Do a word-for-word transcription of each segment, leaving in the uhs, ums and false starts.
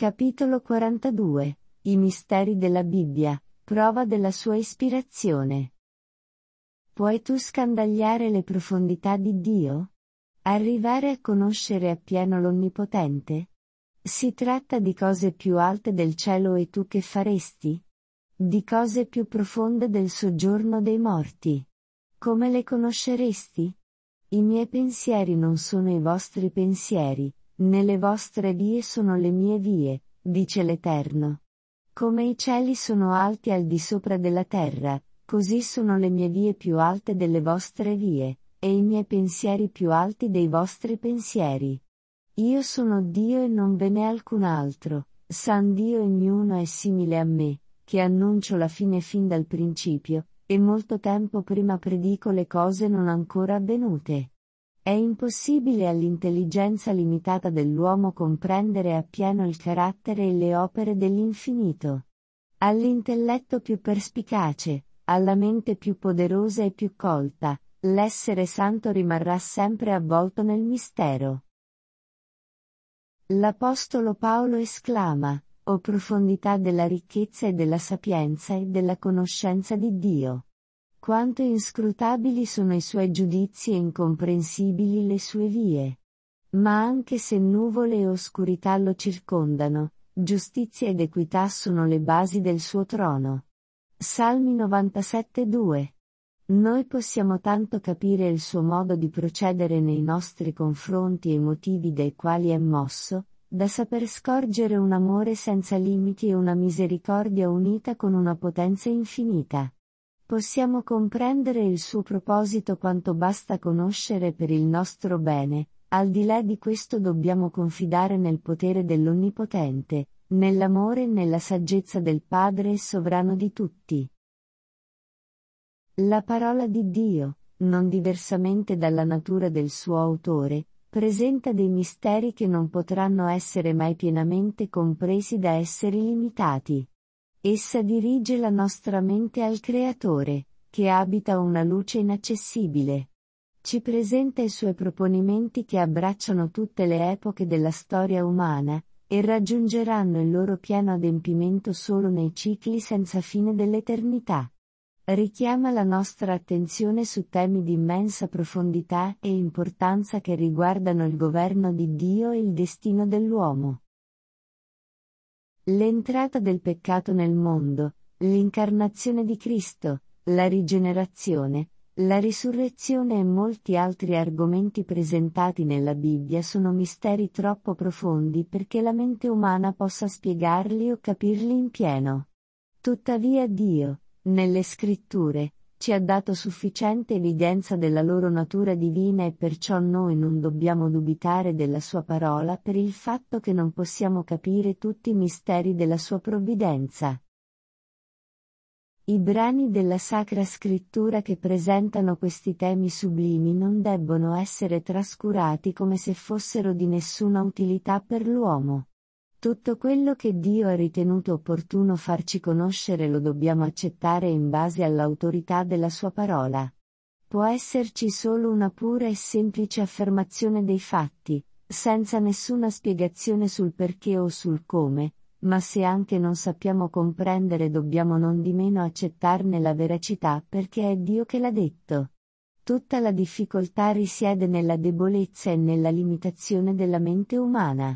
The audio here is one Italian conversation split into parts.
Capitolo quarantadue. I misteri della Bibbia, prova della sua ispirazione. Puoi tu scandagliare le profondità di Dio? Arrivare a conoscere appieno l'Onnipotente? Si tratta di cose più alte del cielo e tu che faresti? Di cose più profonde del soggiorno dei morti. Come le conosceresti? I miei pensieri non sono i vostri pensieri, né le vostre vie sono le mie vie, dice l'Eterno. Come i cieli sono alti al di sopra della terra, così sono le mie vie più alte delle vostre vie, e i miei pensieri più alti dei vostri pensieri. Io sono Dio e non ve n'è alcun altro, San Dio ognuno è simile a me, che annuncio la fine fin dal principio, e molto tempo prima predico le cose non ancora avvenute. È impossibile all'intelligenza limitata dell'uomo comprendere appieno il carattere e le opere dell'infinito. All'intelletto più perspicace, alla mente più poderosa e più colta, l'essere santo rimarrà sempre avvolto nel mistero. L'Apostolo Paolo esclama: «O profondità della ricchezza e della sapienza e della conoscenza di Dio! Quanto inscrutabili sono i suoi giudizi e incomprensibili le sue vie! Ma anche se nuvole e oscurità lo circondano, giustizia ed equità sono le basi del suo trono». Salmi novantasette due. Noi possiamo tanto capire il suo modo di procedere nei nostri confronti e i motivi dai quali è mosso, da saper scorgere un amore senza limiti e una misericordia unita con una potenza infinita. Possiamo comprendere il suo proposito quanto basta conoscere per il nostro bene, al di là di questo dobbiamo confidare nel potere dell'Onnipotente, nell'amore e nella saggezza del Padre e sovrano di tutti. La parola di Dio, non diversamente dalla natura del suo autore, presenta dei misteri che non potranno essere mai pienamente compresi da esseri limitati. Essa dirige la nostra mente al Creatore, che abita una luce inaccessibile. Ci presenta i suoi proponimenti che abbracciano tutte le epoche della storia umana, e raggiungeranno il loro pieno adempimento solo nei cicli senza fine dell'eternità. Richiama la nostra attenzione su temi di immensa profondità e importanza che riguardano il governo di Dio e il destino dell'uomo. L'entrata del peccato nel mondo, l'incarnazione di Cristo, la rigenerazione, la risurrezione e molti altri argomenti presentati nella Bibbia sono misteri troppo profondi perché la mente umana possa spiegarli o capirli in pieno. Tuttavia Dio, nelle Scritture, ci ha dato sufficiente evidenza della loro natura divina e perciò noi non dobbiamo dubitare della sua parola per il fatto che non possiamo capire tutti i misteri della sua provvidenza. I brani della Sacra Scrittura che presentano questi temi sublimi non debbono essere trascurati come se fossero di nessuna utilità per l'uomo. Tutto quello che Dio ha ritenuto opportuno farci conoscere lo dobbiamo accettare in base all'autorità della sua parola. Può esserci solo una pura e semplice affermazione dei fatti, senza nessuna spiegazione sul perché o sul come, ma se anche non sappiamo comprendere dobbiamo nondimeno accettarne la veracità perché è Dio che l'ha detto. Tutta la difficoltà risiede nella debolezza e nella limitazione della mente umana.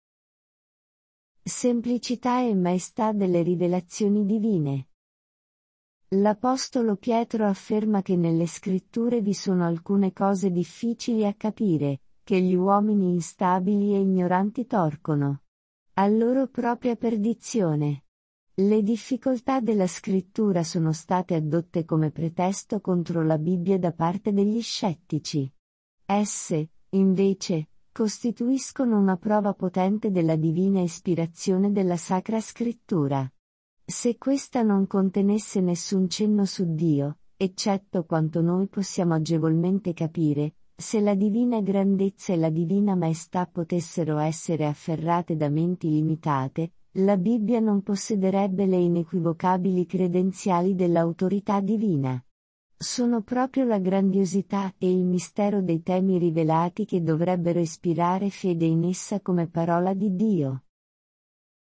Semplicità e maestà delle rivelazioni divine. L'Apostolo Pietro afferma che nelle Scritture vi sono alcune cose difficili a capire, che gli uomini instabili e ignoranti torcono a loro propria perdizione. Le difficoltà della Scrittura sono state addotte come pretesto contro la Bibbia da parte degli scettici. Esse, invece, costituiscono una prova potente della divina ispirazione della Sacra Scrittura. Se questa non contenesse nessun cenno su Dio, eccetto quanto noi possiamo agevolmente capire, se la divina grandezza e la divina maestà potessero essere afferrate da menti limitate, la Bibbia non possederebbe le inequivocabili credenziali dell'autorità divina. Sono proprio la grandiosità e il mistero dei temi rivelati che dovrebbero ispirare fede in essa come parola di Dio.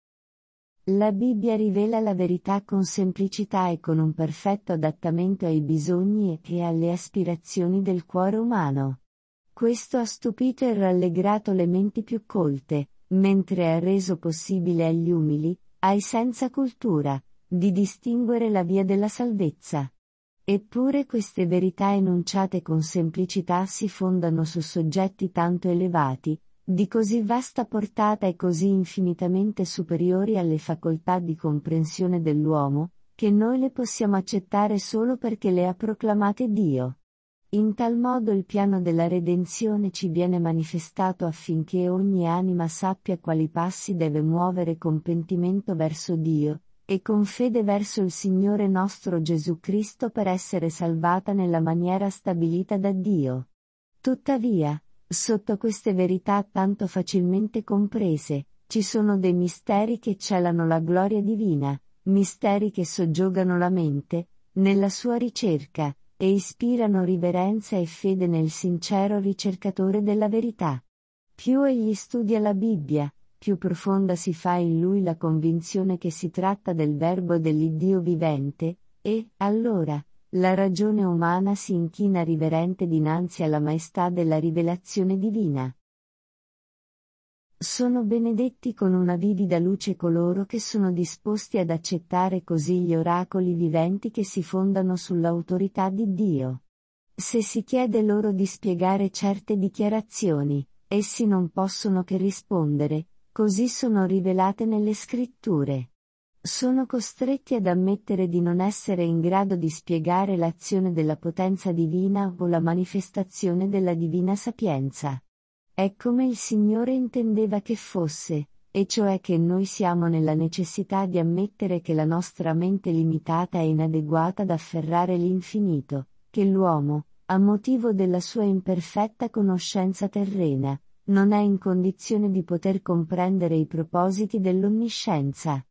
La Bibbia rivela la verità con semplicità e con un perfetto adattamento ai bisogni e alle aspirazioni del cuore umano. Questo ha stupito e rallegrato le menti più colte, mentre ha reso possibile agli umili, ai senza cultura, di distinguere la via della salvezza. Eppure queste verità enunciate con semplicità si fondano su soggetti tanto elevati, di così vasta portata e così infinitamente superiori alle facoltà di comprensione dell'uomo, che noi le possiamo accettare solo perché le ha proclamate Dio. In tal modo il piano della redenzione ci viene manifestato affinché ogni anima sappia quali passi deve muovere con pentimento verso Dio, e con fede verso il Signore nostro Gesù Cristo per essere salvata nella maniera stabilita da Dio. Tuttavia, sotto queste verità tanto facilmente comprese, ci sono dei misteri che celano la gloria divina, misteri che soggiogano la mente, nella sua ricerca, e ispirano riverenza e fede nel sincero ricercatore della verità. Più egli studia la Bibbia, più profonda si fa in lui la convinzione che si tratta del Verbo dell'Iddio vivente, e, allora, la ragione umana si inchina riverente dinanzi alla maestà della rivelazione divina. Sono benedetti con una vivida luce coloro che sono disposti ad accettare così gli oracoli viventi che si fondano sull'autorità di Dio. Se si chiede loro di spiegare certe dichiarazioni, essi non possono che rispondere, così sono rivelate nelle scritture. Sono costretti ad ammettere di non essere in grado di spiegare l'azione della potenza divina o la manifestazione della divina sapienza. È come il Signore intendeva che fosse, e cioè che noi siamo nella necessità di ammettere che la nostra mente limitata è inadeguata ad afferrare l'infinito, che l'uomo, a motivo della sua imperfetta conoscenza terrena, non è in condizione di poter comprendere i propositi dell'onniscienza.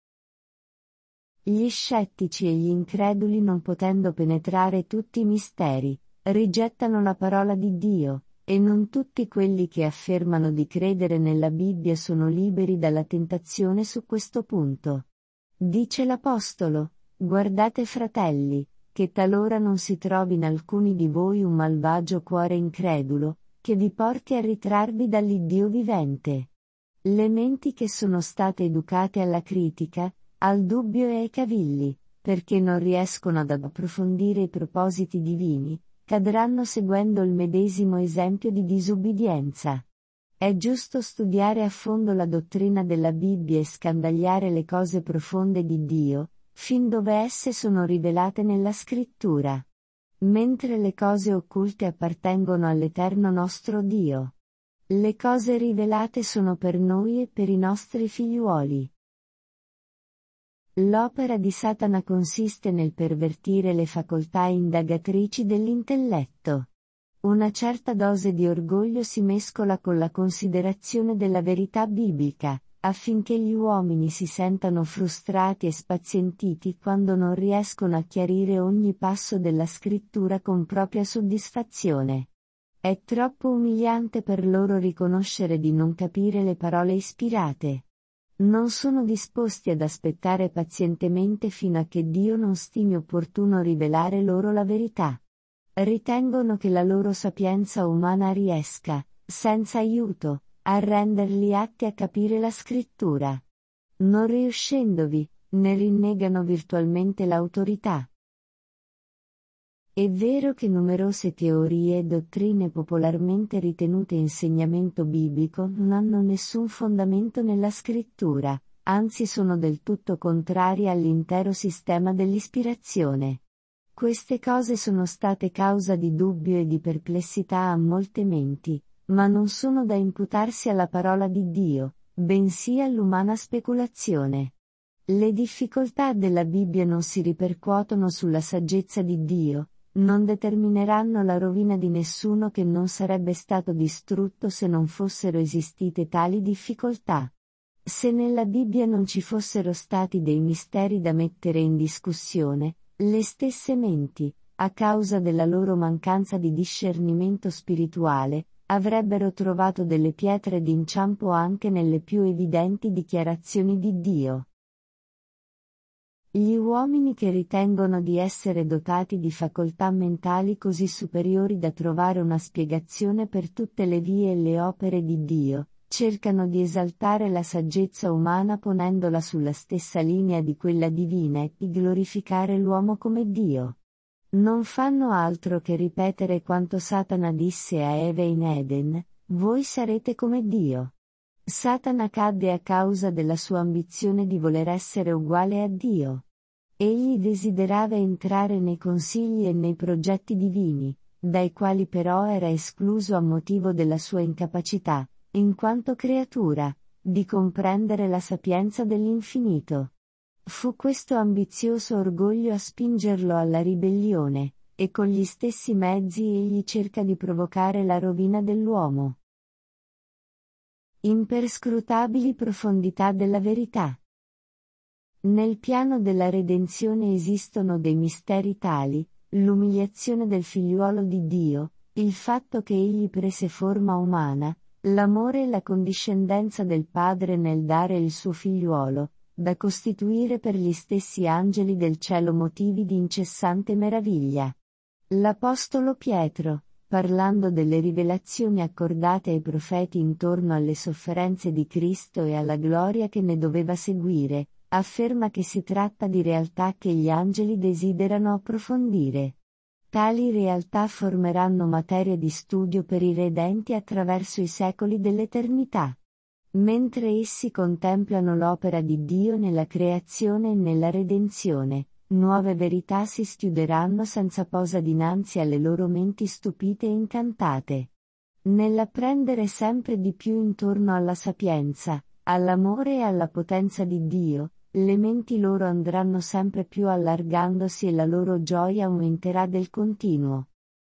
Gli scettici e gli increduli, non potendo penetrare tutti i misteri, rigettano la parola di Dio, e non tutti quelli che affermano di credere nella Bibbia sono liberi dalla tentazione su questo punto. Dice l'Apostolo: guardate fratelli, che talora non si trovi in alcuni di voi un malvagio cuore incredulo, che vi porti a ritrarvi dall'Iddio vivente. Le menti che sono state educate alla critica, al dubbio e ai cavilli, perché non riescono ad approfondire i propositi divini, cadranno seguendo il medesimo esempio di disubbidienza. È giusto studiare a fondo la dottrina della Bibbia e scandagliare le cose profonde di Dio, fin dove esse sono rivelate nella Scrittura. Mentre le cose occulte appartengono all'Eterno nostro Dio. Le cose rivelate sono per noi e per i nostri figliuoli. L'opera di Satana consiste nel pervertire le facoltà indagatrici dell'intelletto. Una certa dose di orgoglio si mescola con la considerazione della verità biblica, affinché gli uomini si sentano frustrati e spazientiti quando non riescono a chiarire ogni passo della scrittura con propria soddisfazione. È troppo umiliante per loro riconoscere di non capire le parole ispirate. Non sono disposti ad aspettare pazientemente fino a che Dio non stimi opportuno rivelare loro la verità. Ritengono che la loro sapienza umana riesca, senza aiuto, a renderli atti a capire la scrittura. Non riuscendovi, ne rinnegano virtualmente l'autorità. È vero che numerose teorie e dottrine popolarmente ritenute insegnamento biblico non hanno nessun fondamento nella scrittura, anzi sono del tutto contrarie all'intero sistema dell'ispirazione. Queste cose sono state causa di dubbio e di perplessità a molte menti, ma non sono da imputarsi alla parola di Dio, bensì all'umana speculazione. Le difficoltà della Bibbia non si ripercuotono sulla saggezza di Dio, non determineranno la rovina di nessuno che non sarebbe stato distrutto se non fossero esistite tali difficoltà. Se nella Bibbia non ci fossero stati dei misteri da mettere in discussione, le stesse menti, a causa della loro mancanza di discernimento spirituale, avrebbero trovato delle pietre d'inciampo anche nelle più evidenti dichiarazioni di Dio. Gli uomini che ritengono di essere dotati di facoltà mentali così superiori da trovare una spiegazione per tutte le vie e le opere di Dio, cercano di esaltare la saggezza umana ponendola sulla stessa linea di quella divina e di glorificare l'uomo come Dio. Non fanno altro che ripetere quanto Satana disse a Eva in Eden: voi sarete come Dio. Satana cadde a causa della sua ambizione di voler essere uguale a Dio. Egli desiderava entrare nei consigli e nei progetti divini, dai quali però era escluso a motivo della sua incapacità, in quanto creatura, di comprendere la sapienza dell'infinito. Fu questo ambizioso orgoglio a spingerlo alla ribellione, e con gli stessi mezzi egli cerca di provocare la rovina dell'uomo. Imperscrutabili profondità della verità. Nel piano della redenzione esistono dei misteri tali, l'umiliazione del figliuolo di Dio, il fatto che egli prese forma umana, l'amore e la condiscendenza del Padre nel dare il suo figliuolo, da costituire per gli stessi angeli del cielo motivi di incessante meraviglia. L'Apostolo Pietro, parlando delle rivelazioni accordate ai profeti intorno alle sofferenze di Cristo e alla gloria che ne doveva seguire, afferma che si tratta di realtà che gli angeli desiderano approfondire. Tali realtà formeranno materia di studio per i redenti attraverso i secoli dell'eternità. Mentre essi contemplano l'opera di Dio nella creazione e nella redenzione, nuove verità si schiuderanno senza posa dinanzi alle loro menti stupite e incantate. Nell'apprendere sempre di più intorno alla sapienza, all'amore e alla potenza di Dio, le menti loro andranno sempre più allargandosi e la loro gioia aumenterà del continuo.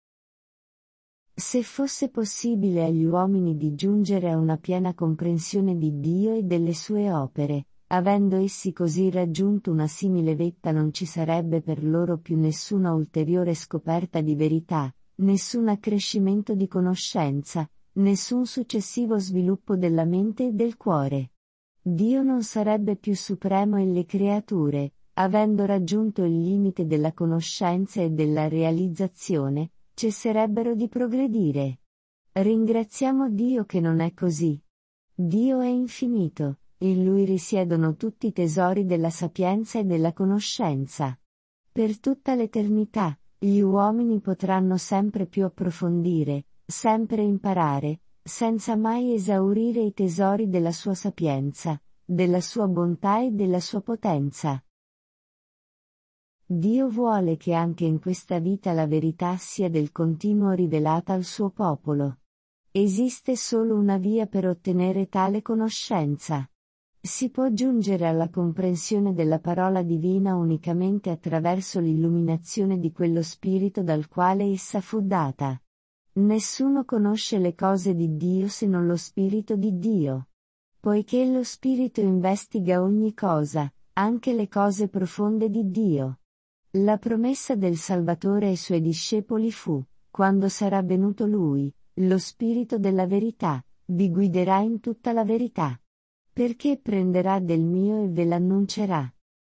Se fosse possibile agli uomini di giungere a una piena comprensione di Dio e delle sue opere, avendo essi così raggiunto una simile vetta non ci sarebbe per loro più nessuna ulteriore scoperta di verità, nessun accrescimento di conoscenza, nessun successivo sviluppo della mente e del cuore. Dio non sarebbe più supremo e le creature, avendo raggiunto il limite della conoscenza e della realizzazione, cesserebbero di progredire. Ringraziamo Dio che non è così. Dio è infinito, in Lui risiedono tutti i tesori della sapienza e della conoscenza. Per tutta l'eternità, gli uomini potranno sempre più approfondire, sempre imparare, senza mai esaurire i tesori della sua sapienza, della sua bontà e della sua potenza. Dio vuole che anche in questa vita la verità sia del continuo rivelata al suo popolo. Esiste solo una via per ottenere tale conoscenza. Si può giungere alla comprensione della parola divina unicamente attraverso l'illuminazione di quello spirito dal quale essa fu data. Nessuno conosce le cose di Dio se non lo Spirito di Dio. Poiché lo Spirito investiga ogni cosa, anche le cose profonde di Dio. La promessa del Salvatore ai suoi discepoli fu: quando sarà venuto Lui, lo Spirito della verità, vi guiderà in tutta la verità. Perché prenderà del mio e ve l'annuncerà.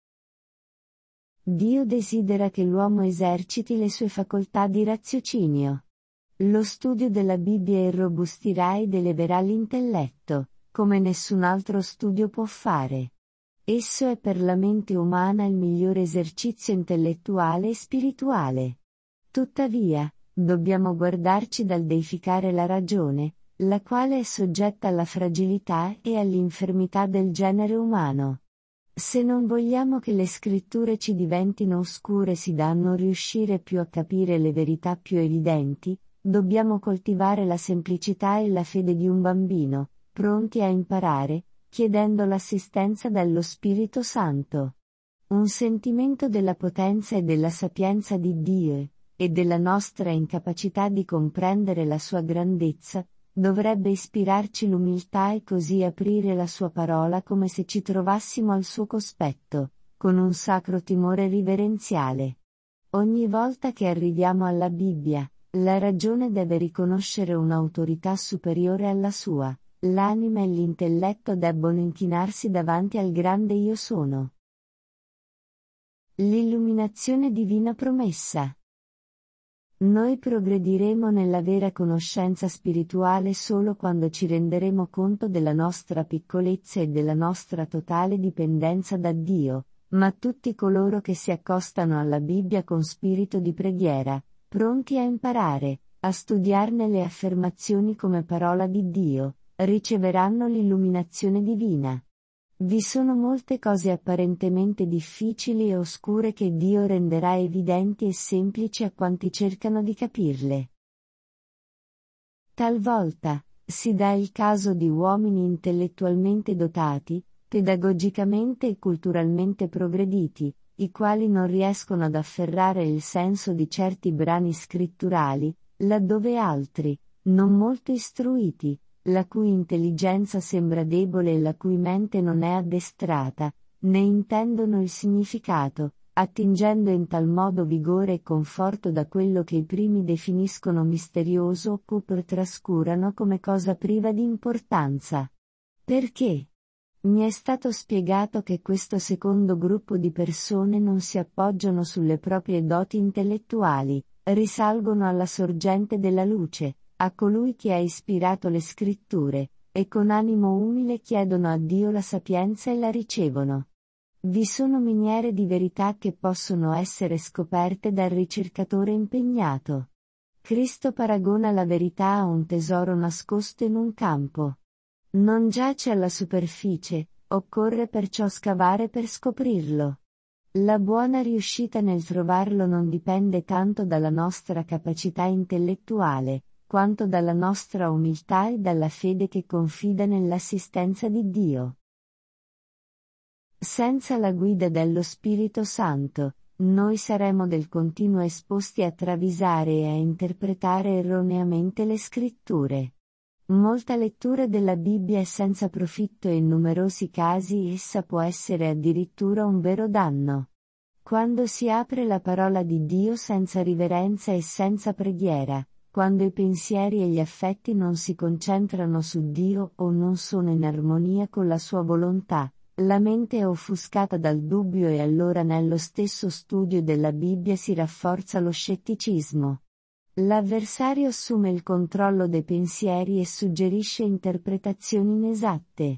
Dio desidera che l'uomo eserciti le sue facoltà di raziocinio. Lo studio della Bibbia irrobustirà ed eleverà l'intelletto, come nessun altro studio può fare. Esso è per la mente umana il migliore esercizio intellettuale e spirituale. Tuttavia, dobbiamo guardarci dal deificare la ragione, la quale è soggetta alla fragilità e all'infermità del genere umano. Se non vogliamo che le scritture ci diventino oscure sì da non riuscire più a capire le verità più evidenti, dobbiamo coltivare la semplicità e la fede di un bambino, pronti a imparare, chiedendo l'assistenza dello Spirito Santo. Un sentimento della potenza e della sapienza di Dio, e della nostra incapacità di comprendere la sua grandezza, dovrebbe ispirarci l'umiltà e così aprire la sua parola come se ci trovassimo al suo cospetto, con un sacro timore riverenziale. Ogni volta che arriviamo alla Bibbia, la ragione deve riconoscere un'autorità superiore alla sua, l'anima e l'intelletto debbono inchinarsi davanti al grande Io sono. L'illuminazione divina promessa. Noi progrediremo nella vera conoscenza spirituale solo quando ci renderemo conto della nostra piccolezza e della nostra totale dipendenza da Dio, ma tutti coloro che si accostano alla Bibbia con spirito di preghiera, pronti a imparare, a studiarne le affermazioni come parola di Dio, riceveranno l'illuminazione divina. Vi sono molte cose apparentemente difficili e oscure che Dio renderà evidenti e semplici a quanti cercano di capirle. Talvolta, si dà il caso di uomini intellettualmente dotati, pedagogicamente e culturalmente progrediti, i quali non riescono ad afferrare il senso di certi brani scritturali, laddove altri, non molto istruiti, la cui intelligenza sembra debole e la cui mente non è addestrata, ne intendono il significato, attingendo in tal modo vigore e conforto da quello che i primi definiscono misterioso o pur trascurano come cosa priva di importanza. Perché? Mi è stato spiegato che questo secondo gruppo di persone non si appoggiano sulle proprie doti intellettuali, risalgono alla sorgente della luce, a colui che ha ispirato le scritture, e con animo umile chiedono a Dio la sapienza e la ricevono. Vi sono miniere di verità che possono essere scoperte dal ricercatore impegnato. Cristo paragona la verità a un tesoro nascosto in un campo. Non giace alla superficie, occorre perciò scavare per scoprirlo. La buona riuscita nel trovarlo non dipende tanto dalla nostra capacità intellettuale, quanto dalla nostra umiltà e dalla fede che confida nell'assistenza di Dio. Senza la guida dello Spirito Santo, noi saremo del continuo esposti a travisare e a interpretare erroneamente le scritture. Molta lettura della Bibbia è senza profitto e in numerosi casi essa può essere addirittura un vero danno. Quando si apre la parola di Dio senza riverenza e senza preghiera, quando i pensieri e gli affetti non si concentrano su Dio o non sono in armonia con la sua volontà, la mente è offuscata dal dubbio e allora nello stesso studio della Bibbia si rafforza lo scetticismo. L'avversario assume il controllo dei pensieri e suggerisce interpretazioni inesatte.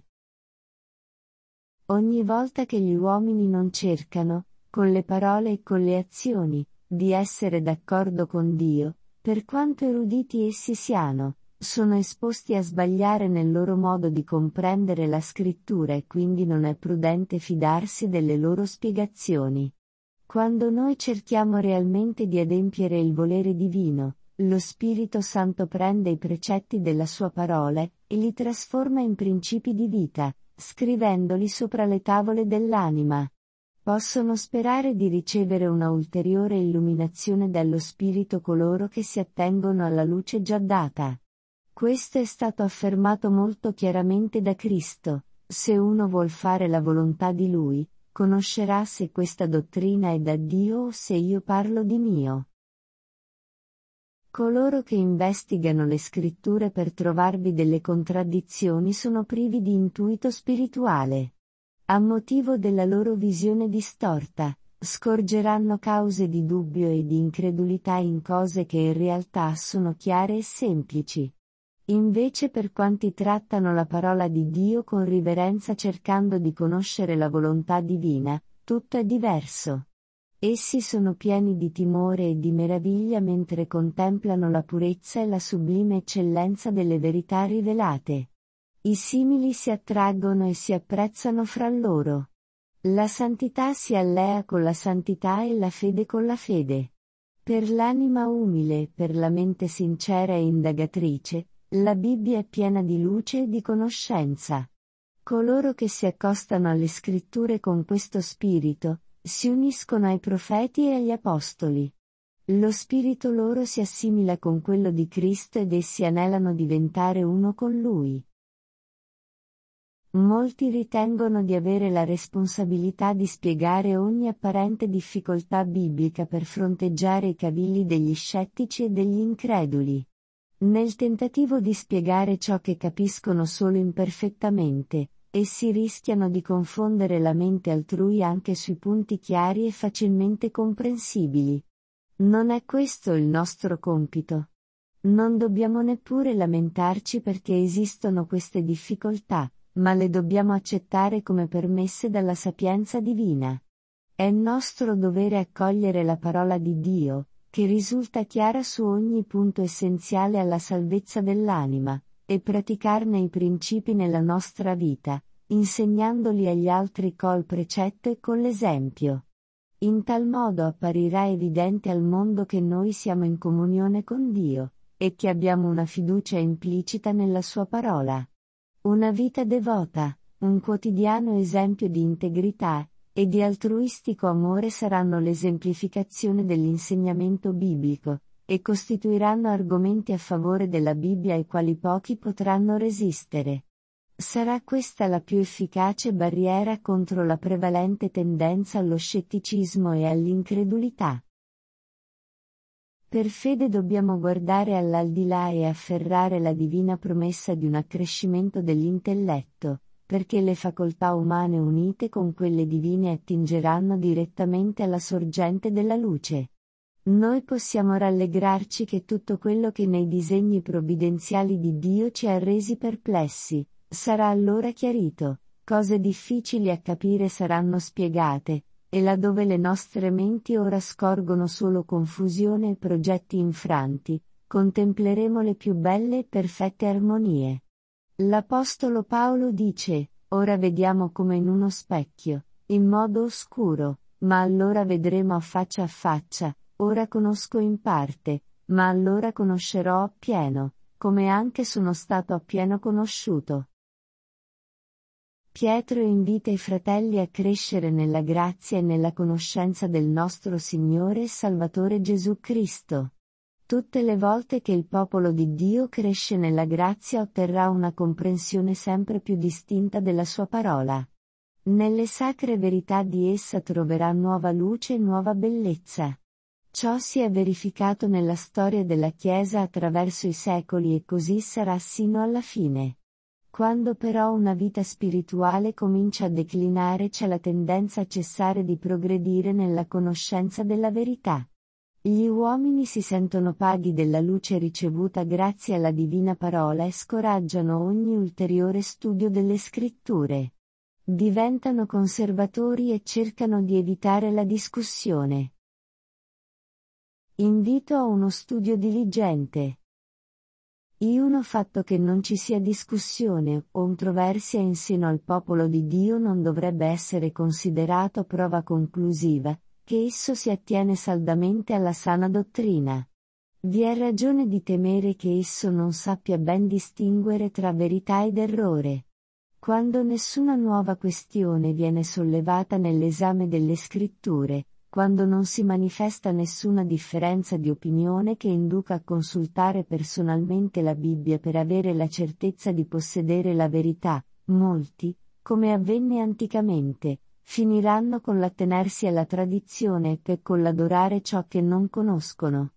Ogni volta che gli uomini non cercano, con le parole e con le azioni, di essere d'accordo con Dio, per quanto eruditi essi siano, sono esposti a sbagliare nel loro modo di comprendere la scrittura e quindi non è prudente fidarsi delle loro spiegazioni. Quando noi cerchiamo realmente di adempiere il volere divino, lo Spirito Santo prende i precetti della sua parola e li trasforma in principi di vita, scrivendoli sopra le tavole dell'anima. Possono sperare di ricevere una ulteriore illuminazione dello Spirito coloro che si attengono alla luce già data. Questo è stato affermato molto chiaramente da Cristo: se uno vuol fare la volontà di Lui, conoscerà se questa dottrina è da Dio o se io parlo di mio. Coloro che investigano le scritture per trovarvi delle contraddizioni sono privi di intuito spirituale. A motivo della loro visione distorta, scorgeranno cause di dubbio e di incredulità in cose che in realtà sono chiare e semplici. Invece per quanti trattano la parola di Dio con riverenza cercando di conoscere la volontà divina, tutto è diverso. Essi sono pieni di timore e di meraviglia mentre contemplano la purezza e la sublime eccellenza delle verità rivelate. I simili si attraggono e si apprezzano fra loro. La santità si allea con la santità e la fede con la fede. Per l'anima umile, per la mente sincera e indagatrice, la Bibbia è piena di luce e di conoscenza. Coloro che si accostano alle scritture con questo spirito, si uniscono ai profeti e agli apostoli. Lo spirito loro si assimila con quello di Cristo ed essi anelano diventare uno con Lui. Molti ritengono di avere la responsabilità di spiegare ogni apparente difficoltà biblica per fronteggiare i cavilli degli scettici e degli increduli. Nel tentativo di spiegare ciò che capiscono solo imperfettamente, Essi rischiano di confondere la mente altrui anche sui punti chiari e facilmente comprensibili. Non è questo il nostro compito. Non dobbiamo neppure lamentarci perché esistono queste difficoltà, ma le dobbiamo accettare come permesse dalla sapienza divina. È nostro dovere accogliere la parola di Dio, che risulta chiara su ogni punto essenziale alla salvezza dell'anima, e praticarne i principi nella nostra vita, insegnandoli agli altri col precetto e con l'esempio. In tal modo apparirà evidente al mondo che noi siamo in comunione con Dio, e che abbiamo una fiducia implicita nella sua parola. Una vita devota, un quotidiano esempio di integrità e di altruistico amore saranno l'esemplificazione dell'insegnamento biblico, e costituiranno argomenti a favore della Bibbia ai quali pochi potranno resistere. Sarà questa la più efficace barriera contro la prevalente tendenza allo scetticismo e all'incredulità. Per fede dobbiamo guardare all'aldilà e afferrare la divina promessa di un accrescimento dell'intelletto, perché le facoltà umane unite con quelle divine attingeranno direttamente alla sorgente della luce. Noi possiamo rallegrarci che tutto quello che nei disegni provvidenziali di Dio ci ha resi perplessi, sarà allora chiarito, cose difficili a capire saranno spiegate, e laddove le nostre menti ora scorgono solo confusione e progetti infranti, contempleremo le più belle e perfette armonie. L'Apostolo Paolo dice, ora vediamo come in uno specchio, in modo oscuro, ma allora vedremo a faccia a faccia, ora conosco in parte, ma allora conoscerò appieno, come anche sono stato appieno conosciuto. Pietro invita i fratelli a crescere nella grazia e nella conoscenza del nostro Signore e Salvatore Gesù Cristo. Tutte le volte che il popolo di Dio cresce nella grazia otterrà una comprensione sempre più distinta della sua parola. Nelle sacre verità di essa troverà nuova luce e nuova bellezza. Ciò si è verificato nella storia della Chiesa attraverso i secoli e così sarà sino alla fine. Quando però una vita spirituale comincia a declinare c'è la tendenza a cessare di progredire nella conoscenza della verità. Gli uomini si sentono paghi della luce ricevuta grazie alla divina parola e scoraggiano ogni ulteriore studio delle scritture. Diventano conservatori e cercano di evitare la discussione. Invito a uno studio diligente. Uno fatto che non ci sia discussione o controversia in seno al popolo di Dio non dovrebbe essere considerato prova conclusiva, che esso si attiene saldamente alla sana dottrina. Vi è ragione di temere che esso non sappia ben distinguere tra verità ed errore. Quando nessuna nuova questione viene sollevata nell'esame delle scritture, quando non si manifesta nessuna differenza di opinione che induca a consultare personalmente la Bibbia per avere la certezza di possedere la verità, molti, come avvenne anticamente, finiranno con l'attenersi alla tradizione e con l'adorare ciò che non conoscono.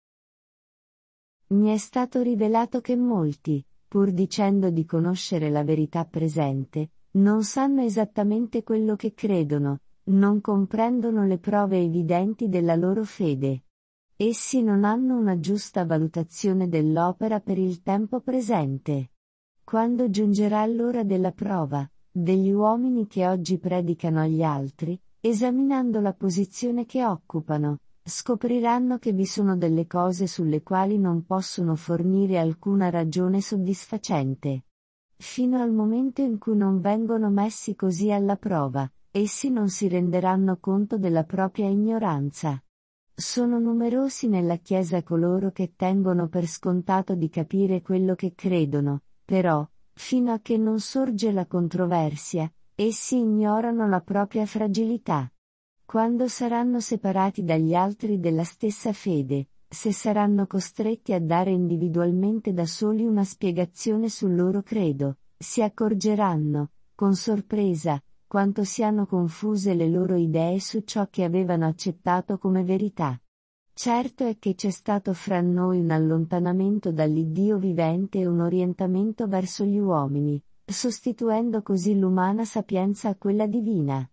Mi è stato rivelato che molti, pur dicendo di conoscere la verità presente, non sanno esattamente quello che credono, non comprendono le prove evidenti della loro fede. Essi non hanno una giusta valutazione dell'opera per il tempo presente. Quando giungerà l'ora della prova, degli uomini che oggi predicano agli altri, esaminando la posizione che occupano, scopriranno che vi sono delle cose sulle quali non possono fornire alcuna ragione soddisfacente. Fino al momento in cui non vengono messi così alla prova, essi non si renderanno conto della propria ignoranza. Sono numerosi nella Chiesa coloro che tengono per scontato di capire quello che credono, però, fino a che non sorge la controversia, essi ignorano la propria fragilità. Quando saranno separati dagli altri della stessa fede, se saranno costretti a dare individualmente da soli una spiegazione sul loro credo, si accorgeranno, con sorpresa, quanto siano confuse le loro idee su ciò che avevano accettato come verità. Certo è che c'è stato fra noi un allontanamento dall'Iddio vivente e un orientamento verso gli uomini, sostituendo così l'umana sapienza a quella divina.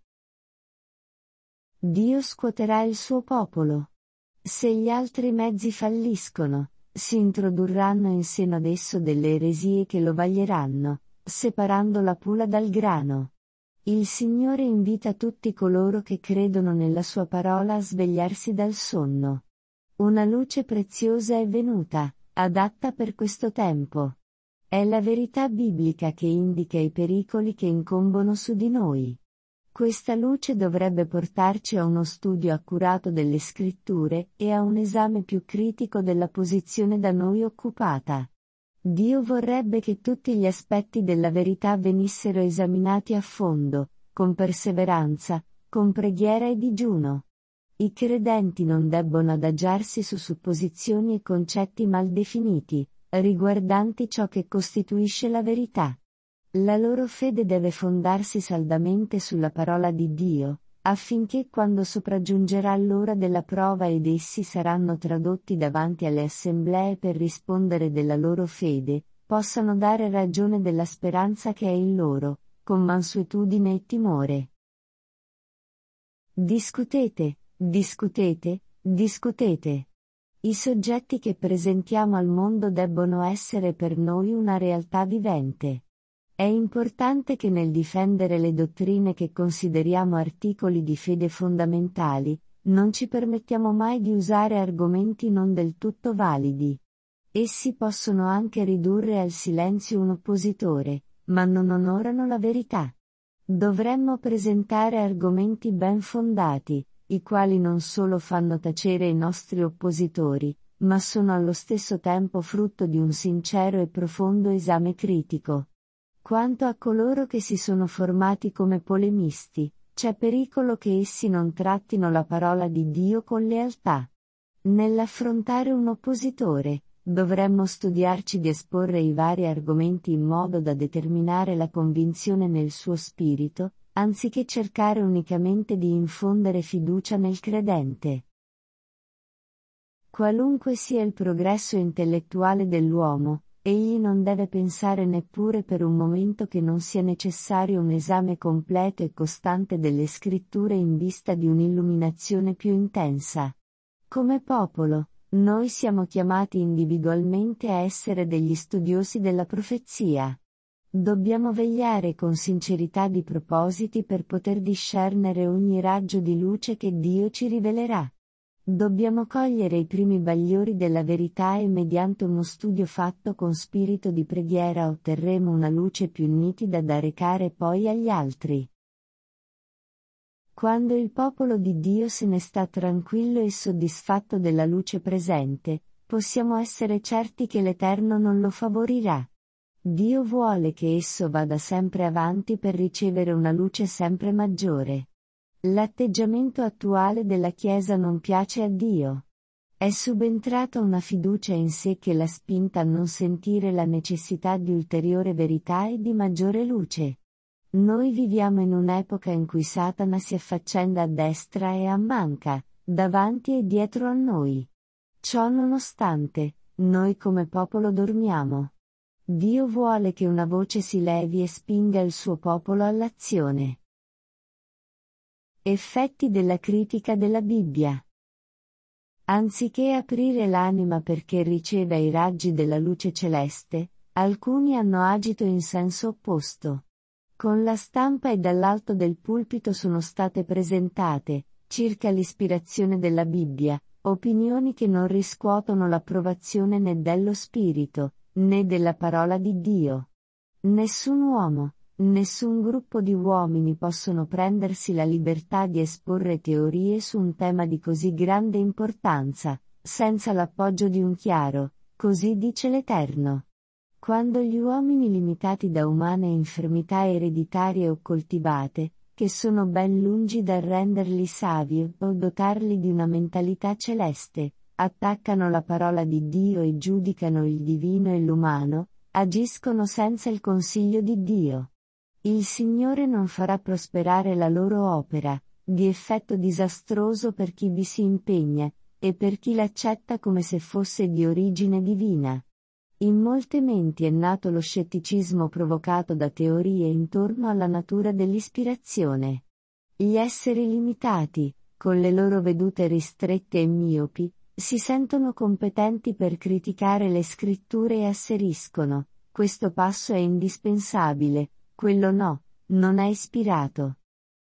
Dio scuoterà il suo popolo. Se gli altri mezzi falliscono, si introdurranno in seno ad esso delle eresie che lo vaglieranno, separando la pula dal grano. Il Signore invita tutti coloro che credono nella sua parola a svegliarsi dal sonno. Una luce preziosa è venuta, adatta per questo tempo. È la verità biblica che indica i pericoli che incombono su di noi. Questa luce dovrebbe portarci a uno studio accurato delle scritture e a un esame più critico della posizione da noi occupata. Dio vorrebbe che tutti gli aspetti della verità venissero esaminati a fondo, con perseveranza, con preghiera e digiuno. I credenti non debbono adagiarsi su supposizioni e concetti mal definiti, riguardanti ciò che costituisce la verità. La loro fede deve fondarsi saldamente sulla parola di Dio, affinché quando sopraggiungerà l'ora della prova ed essi saranno tradotti davanti alle assemblee per rispondere della loro fede, possano dare ragione della speranza che è in loro, con mansuetudine e timore. Discutete, discutete, discutete. I soggetti che presentiamo al mondo debbono essere per noi una realtà vivente. È importante che nel difendere le dottrine che consideriamo articoli di fede fondamentali, non ci permettiamo mai di usare argomenti non del tutto validi. Essi possono anche ridurre al silenzio un oppositore, ma non onorano la verità. Dovremmo presentare argomenti ben fondati, i quali non solo fanno tacere i nostri oppositori, ma sono allo stesso tempo frutto di un sincero e profondo esame critico. Quanto a coloro che si sono formati come polemisti, c'è pericolo che essi non trattino la parola di Dio con lealtà. Nell'affrontare un oppositore, dovremmo studiarci di esporre i vari argomenti in modo da determinare la convinzione nel suo spirito, anziché cercare unicamente di infondere fiducia nel credente. Qualunque sia il progresso intellettuale dell'uomo, egli non deve pensare neppure per un momento che non sia necessario un esame completo e costante delle scritture in vista di un'illuminazione più intensa. Come popolo, noi siamo chiamati individualmente a essere degli studiosi della profezia. Dobbiamo vegliare con sincerità di propositi per poter discernere ogni raggio di luce che Dio ci rivelerà. Dobbiamo cogliere i primi bagliori della verità e mediante uno studio fatto con spirito di preghiera otterremo una luce più nitida da recare poi agli altri. Quando il popolo di Dio se ne sta tranquillo e soddisfatto della luce presente, possiamo essere certi che l'Eterno non lo favorirà. Dio vuole che esso vada sempre avanti per ricevere una luce sempre maggiore. L'atteggiamento attuale della Chiesa non piace a Dio. È subentrata una fiducia in sé che l'ha spinta a non sentire la necessità di ulteriore verità e di maggiore luce. Noi viviamo in un'epoca in cui Satana si affaccenda a destra e a manca, davanti e dietro a noi. Ciò nonostante, noi come popolo dormiamo. Dio vuole che una voce si levi e spinga il suo popolo all'azione. Effetti della critica della Bibbia. Anziché aprire l'anima perché riceva i raggi della luce celeste, alcuni hanno agito in senso opposto. Con la stampa e dall'alto del pulpito sono state presentate, circa l'ispirazione della Bibbia, opinioni che non riscuotono l'approvazione né dello Spirito, né della parola di Dio. Nessun uomo, nessun gruppo di uomini possono prendersi la libertà di esporre teorie su un tema di così grande importanza, senza l'appoggio di un chiaro, così dice l'Eterno. Quando gli uomini limitati da umane infermità ereditarie o coltivate, che sono ben lungi dal renderli savi o dotarli di una mentalità celeste, attaccano la parola di Dio e giudicano il divino e l'umano, agiscono senza il consiglio di Dio. Il Signore non farà prosperare la loro opera, di effetto disastroso per chi vi si impegna, e per chi l'accetta come se fosse di origine divina. In molte menti è nato lo scetticismo provocato da teorie intorno alla natura dell'ispirazione. Gli esseri limitati, con le loro vedute ristrette e miopi, si sentono competenti per criticare le scritture e asseriscono: questo passo è indispensabile, quello no, non è ispirato.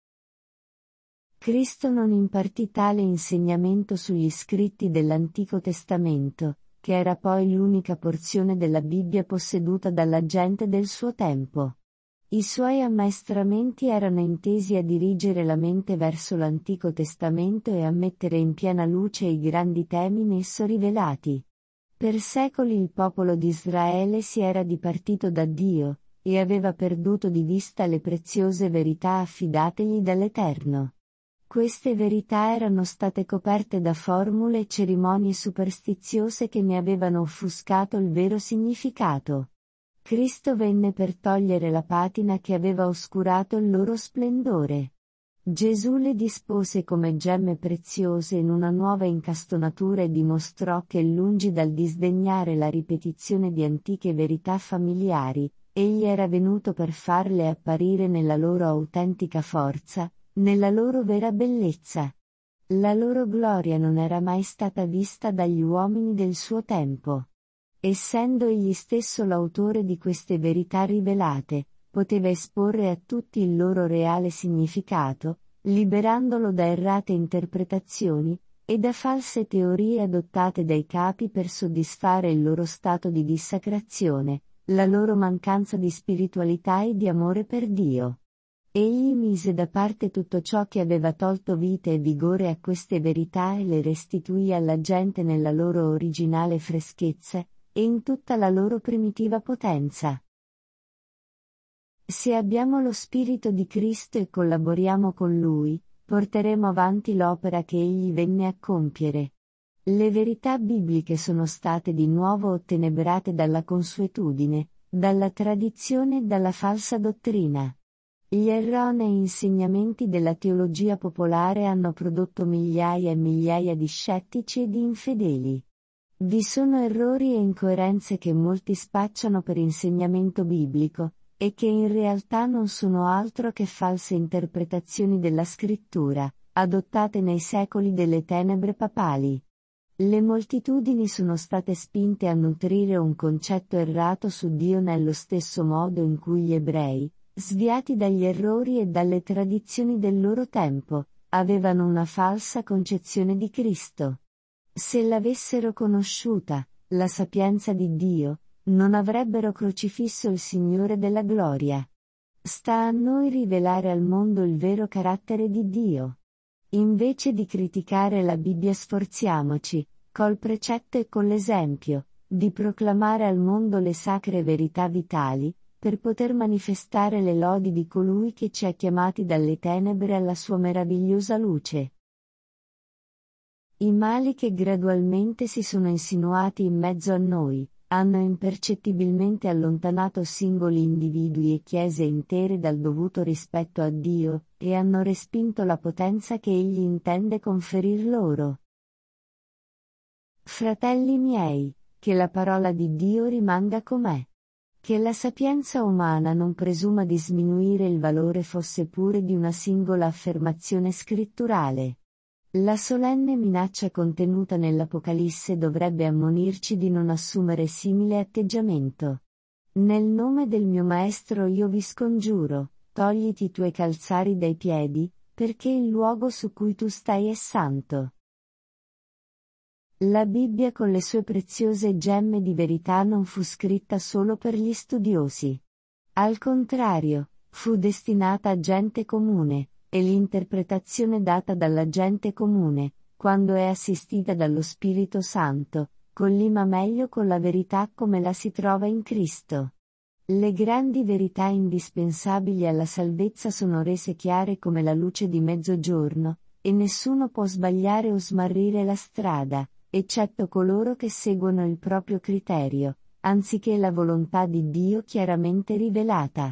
Cristo non impartì tale insegnamento sugli scritti dell'Antico Testamento, che era poi l'unica porzione della Bibbia posseduta dalla gente del suo tempo. I suoi ammaestramenti erano intesi a dirigere la mente verso l'Antico Testamento e a mettere in piena luce i grandi temi in esso rivelati. Per secoli il popolo di Israele si era dipartito da Dio, e aveva perduto di vista le preziose verità affidategli dall'Eterno. Queste verità erano state coperte da formule e cerimonie superstiziose che ne avevano offuscato il vero significato. Cristo venne per togliere la patina che aveva oscurato il loro splendore. Gesù le dispose come gemme preziose in una nuova incastonatura e dimostrò che, lungi dal disdegnare la ripetizione di antiche verità familiari, egli era venuto per farle apparire nella loro autentica forza, nella loro vera bellezza. La loro gloria non era mai stata vista dagli uomini del suo tempo. Essendo egli stesso l'autore di queste verità rivelate, poteva esporre a tutti il loro reale significato, liberandolo da errate interpretazioni, e da false teorie adottate dai capi per soddisfare il loro stato di dissacrazione, la loro mancanza di spiritualità e di amore per Dio. Egli mise da parte tutto ciò che aveva tolto vita e vigore a queste verità e le restituì alla gente nella loro originale freschezza, e in tutta la loro primitiva potenza. Se abbiamo lo Spirito di Cristo e collaboriamo con Lui, porteremo avanti l'opera che Egli venne a compiere. Le verità bibliche sono state di nuovo ottenebrate dalla consuetudine, dalla tradizione e dalla falsa dottrina. Gli erronei insegnamenti della teologia popolare hanno prodotto migliaia e migliaia di scettici e di infedeli. Vi sono errori e incoerenze che molti spacciano per insegnamento biblico, e che in realtà non sono altro che false interpretazioni della scrittura, adottate nei secoli delle tenebre papali. Le moltitudini sono state spinte a nutrire un concetto errato su Dio nello stesso modo in cui gli ebrei, sviati dagli errori e dalle tradizioni del loro tempo, avevano una falsa concezione di Cristo. Se l'avessero conosciuta, la sapienza di Dio, non avrebbero crocifisso il Signore della gloria. Sta a noi rivelare al mondo il vero carattere di Dio. Invece di criticare la Bibbia sforziamoci, col precetto e con l'esempio, di proclamare al mondo le sacre verità vitali, per poter manifestare le lodi di colui che ci ha chiamati dalle tenebre alla sua meravigliosa luce. I mali che gradualmente si sono insinuati in mezzo a noi, hanno impercettibilmente allontanato singoli individui e chiese intere dal dovuto rispetto a Dio, e hanno respinto la potenza che Egli intende conferir loro. Fratelli miei, che la parola di Dio rimanga com'è. Che la sapienza umana non presuma di sminuire il valore fosse pure di una singola affermazione scritturale. La solenne minaccia contenuta nell'Apocalisse dovrebbe ammonirci di non assumere simile atteggiamento. Nel nome del mio Maestro io vi scongiuro, togliti i tuoi calzari dai piedi, perché il luogo su cui tu stai è santo. La Bibbia con le sue preziose gemme di verità non fu scritta solo per gli studiosi. Al contrario, fu destinata a gente comune, e l'interpretazione data dalla gente comune, quando è assistita dallo Spirito Santo, collima meglio con la verità come la si trova in Cristo. Le grandi verità indispensabili alla salvezza sono rese chiare come la luce di mezzogiorno, e nessuno può sbagliare o smarrire la strada, eccetto coloro che seguono il proprio criterio, anziché la volontà di Dio chiaramente rivelata.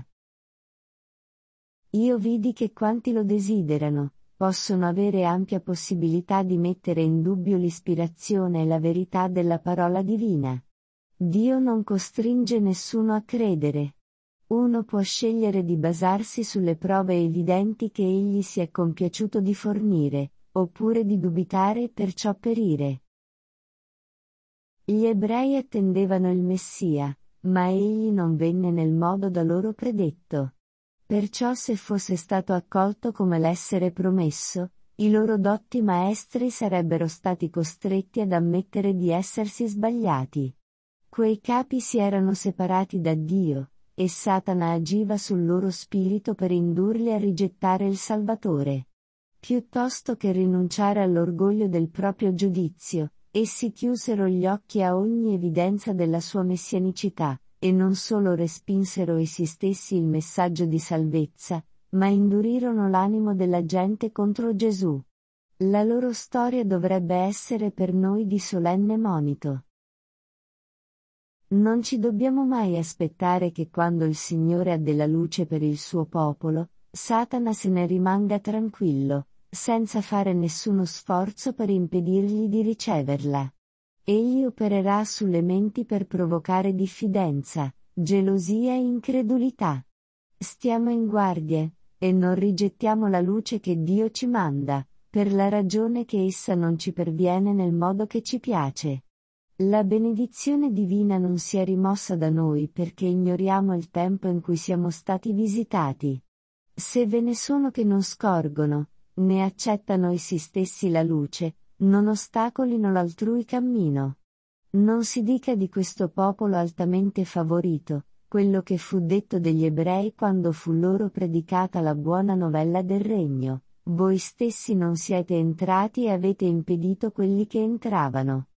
Io vidi che quanti lo desiderano, possono avere ampia possibilità di mettere in dubbio l'ispirazione e la verità della parola divina. Dio non costringe nessuno a credere. Uno può scegliere di basarsi sulle prove evidenti che egli si è compiaciuto di fornire, oppure di dubitare e perciò perire. Gli ebrei attendevano il Messia, ma egli non venne nel modo da loro predetto. Perciò se fosse stato accolto come l'essere promesso, i loro dotti maestri sarebbero stati costretti ad ammettere di essersi sbagliati. Quei capi si erano separati da Dio, e Satana agiva sul loro spirito per indurli a rigettare il Salvatore. Piuttosto che rinunciare all'orgoglio del proprio giudizio, essi chiusero gli occhi a ogni evidenza della sua messianicità, e non solo respinsero essi stessi il messaggio di salvezza, ma indurirono l'animo della gente contro Gesù. La loro storia dovrebbe essere per noi di solenne monito. Non ci dobbiamo mai aspettare che quando il Signore ha della luce per il suo popolo, Satana se ne rimanga tranquillo, senza fare nessuno sforzo per impedirgli di riceverla. Egli opererà sulle menti per provocare diffidenza, gelosia e incredulità. Stiamo in guardia, e non rigettiamo la luce che Dio ci manda, per la ragione che essa non ci perviene nel modo che ci piace. La benedizione divina non si è rimossa da noi perché ignoriamo il tempo in cui siamo stati visitati. Se ve ne sono che non scorgono, né accettano essi stessi la luce, non ostacolino l'altrui cammino. Non si dica di questo popolo altamente favorito, quello che fu detto degli ebrei quando fu loro predicata la buona novella del regno: voi stessi non siete entrati e avete impedito quelli che entravano.